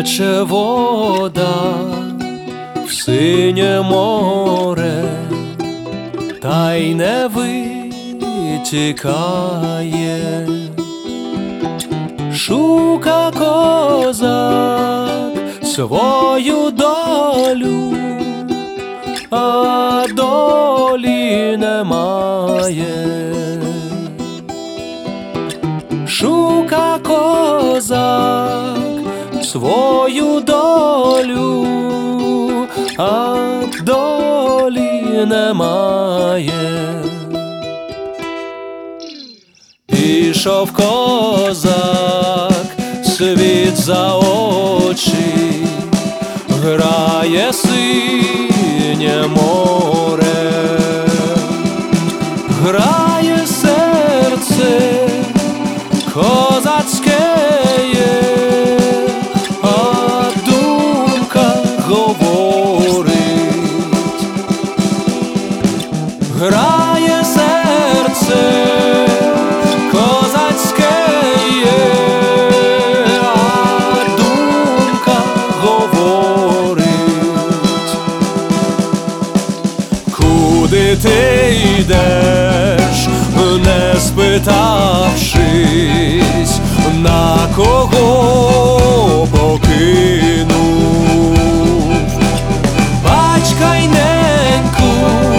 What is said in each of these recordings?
Тече вода в синє море, та й не витікає. Шука козак свою долю, а долі немає. Шука козак свою долю, а долі немає. Пішов козак світ за очі, грає синє море, грає серце козацьке, а думка говорить. Грає серце козацьке, а думка говорить. Куди ти йдеш, не спитавшись, на кого покинув? Батька й неньку,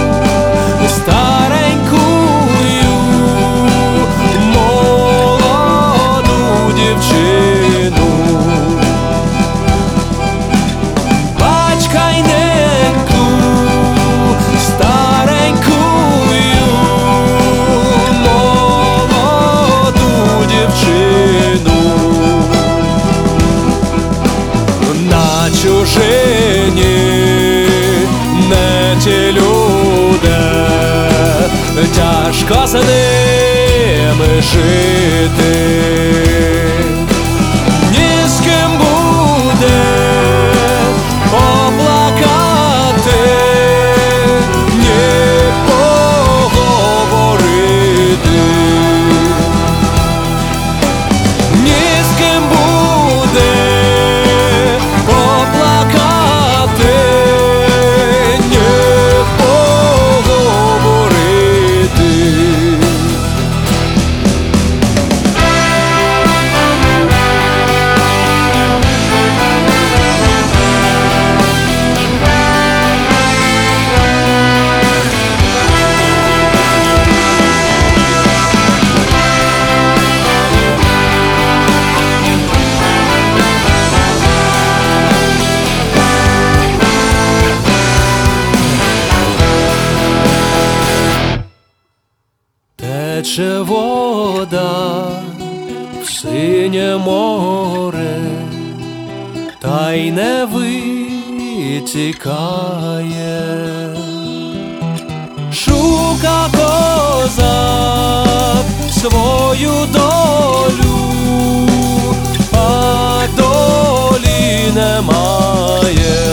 старенькую, молоду дівчину. Батька й неньку, старенькую, молоду дівчину. На чужині не ті люди, тяжко з ними жити. Ні з ким буде поплакати, ні поговорити. Ні з ким буде поплакати, ні поговорити. Тече вода в синє море, та й не витікає. Шука козак свою долю, а долі немає.